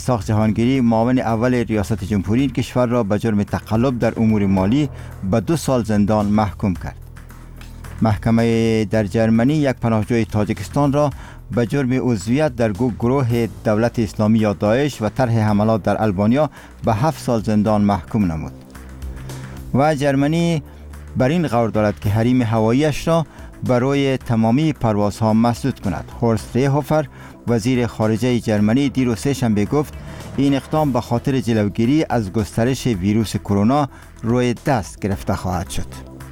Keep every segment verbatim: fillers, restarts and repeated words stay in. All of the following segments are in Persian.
اسحاق جهانگیری معاون اول ریاست جمهوری کشور را به جرم تقلب در امور مالی به دو سال زندان محکوم کرد. محکمه در جرمنی یک پناهجوی تاجیکستان را به جرم عضویت در گروه دولت اسلامی یا داعش و طرح حملات در البانیا به هفت سال زندان محکوم نمود. و جرمنی بر این قرار دارد که حریم هواییش را برای تمامی پروازها مسدود کند. هورست ریهوفر وزیر خارجه جرمنی دیروز سه‌شنبه گفت این اقدام به خاطر جلوگیری از گسترش ویروس کرونا روی دست گرفته خواهد شد.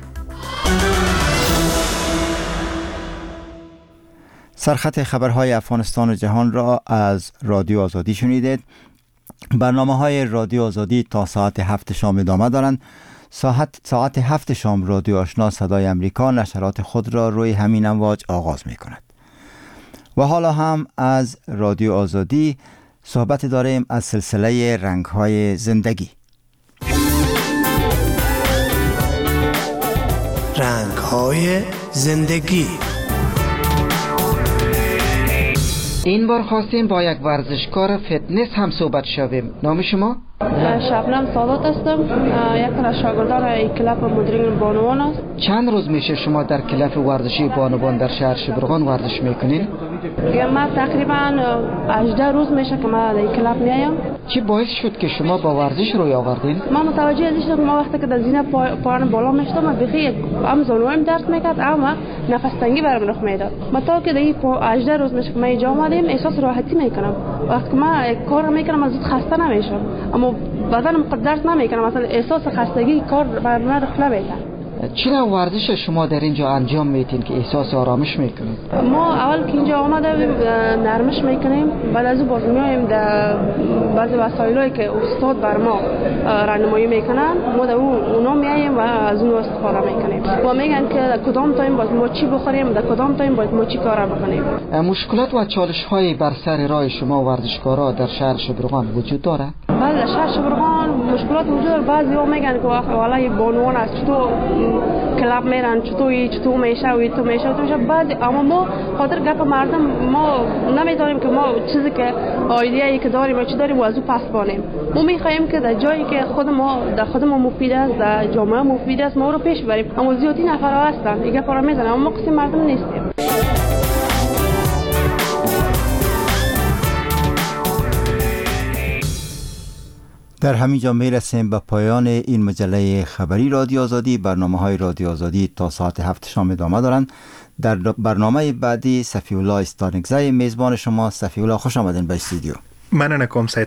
سرخط خبرهای افغانستان و جهان را از رادیو آزادی شنیدید. برنامه های رادیو آزادی تا ساعت هفت شام ادامه دارند. ساعت ساعت هفت شام رادیو آشنا صدای امریکا نشرات خود را روی همین امواج آغاز می کند. و حالا هم از رادیو آزادی صحبت داریم از سلسله رنگ‌های زندگی. رنگ‌های زندگی. این بار خواستیم با یک ورزشکار فتنس هم صحبت شویم. نام شما؟ شبنم سادات هستم. یک از شاگردان این کلاب مدرن بانوان است. چند روز میشه شما در کلاب ورزشی بانوان در شهر شبرغان ورزش میکنین؟ من تقریبا هجده روز میشه که من در این کلاب میایم. چی باعث شد که شما با ورزش روی آوردین؟ من متوجه ازش شدم ما وقتی که در زینه پایان بالا میشدم من بخی هم زانویم درد میکرد اما نفس تنگی برام رخ میداد. من تا که در این هجده روز میشه که من اینجا اومدم احساس راحتی میکنم. وقتی که من کار میکنم از زود خسته نمیشم اما بدنم درد نمیکنم، مثلا احساس خستگی کار بر من رخ نمیده. چرا ورزش شما در اینجا انجام میتین که احساس آرامش میکنید؟ ما اول که اینجا آمده نرمش میکنیم، بعد از اون باز میایم در بعضی وسایلی که استاد بر ما راهنمایی میکنن ما در اونا میایم و از اون استفاده میکنیم و میگن که کدام تایم باید ما چی بخوریم، در کدام تایم باید ما چی کار بکنیم. مشکلات و چالش های بر سر راه شما ورزشکارا در شهر شبرغان وجود داره؟ بله در شهر شبرغان مشکلات وجود داره. بعضی ها میگن که والله بانوان است چطور کلاب میرن چطور چطور میشه و تو میشه تو میشه بعد اما ما خاطر گپ مردم ما نمیدونیم که ما چیزی که ایده که داریم و چی داریم و از او پس بانیم. ما میخوایم که در جایی که خود ما در خود ما مفید است در جامعه مفید است ما رو پیش بریم اما زیادی نفرها هستن دیگه فرا میزنن اما ما قسم مردم نیستیم. در همین جا می رسیم به پایان این مجله خبری رادیو آزادی. برنامه های رادیو آزادی تا ساعت هفت شام ادامه دارند. در برنامه بعدی صفی الله استانکزی میزبان شما. صفی الله خوش آمدین به استودیو. مننه کوم سید